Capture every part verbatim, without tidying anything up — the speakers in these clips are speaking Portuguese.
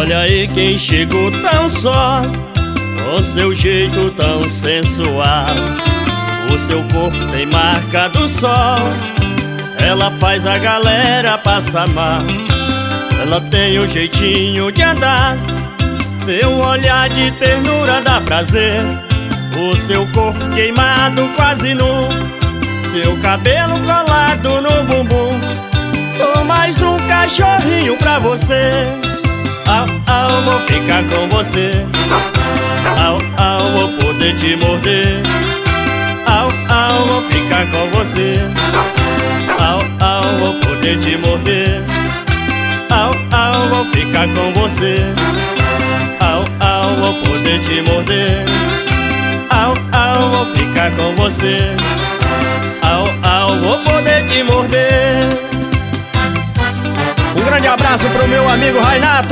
Olha aí quem chegou tão só, com seu jeito tão sensual. O seu corpo tem marca do sol, ela faz a galera passar mal. Ela tem o jeitinho de andar, seu olhar de ternura dá prazer. O seu corpo queimado quase nu, seu cabelo colado no bumbum. Sou mais um cachorrinho pra você. Au, au, vou ficar com você. Au, au, vou poder te morder. Au, au, vou ficar com você. Au, au, vou poder te morder. Au, au, vou ficar com você. Au, au, vou poder te morder. Au, au, vou ficar com você. Au, au, vou poder te morder. Um grande abraço pro meu amigo Rainato.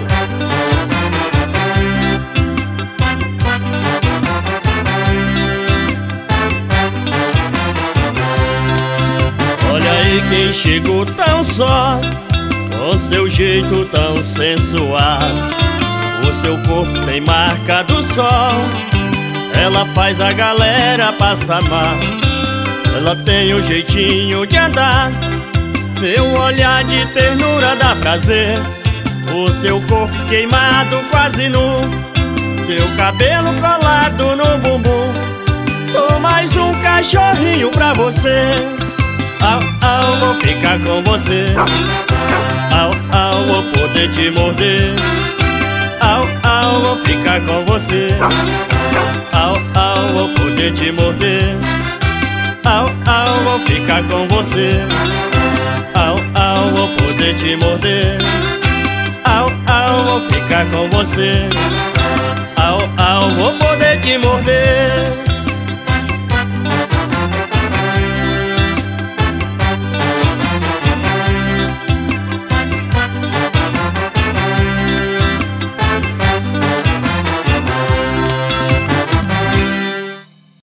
Olha aí quem chegou tão só, com seu jeito tão sensual. O seu corpo tem marca do sol, ela faz a galera passar mal. Ela tem o jeitinho de andar, seu olhar de ternura dá prazer. O seu corpo queimado quase nu, seu cabelo colado no bumbum. Sou mais um cachorrinho pra você. Au, au, vou ficar com você. Au, au, vou poder te morder. Au, au, vou ficar com você. Au, au, vou poder te morder. Au, au, vou ficar com você. Au, au, vou poder te morder. Au, au, vou ficar com você. Au, au, vou poder te morder.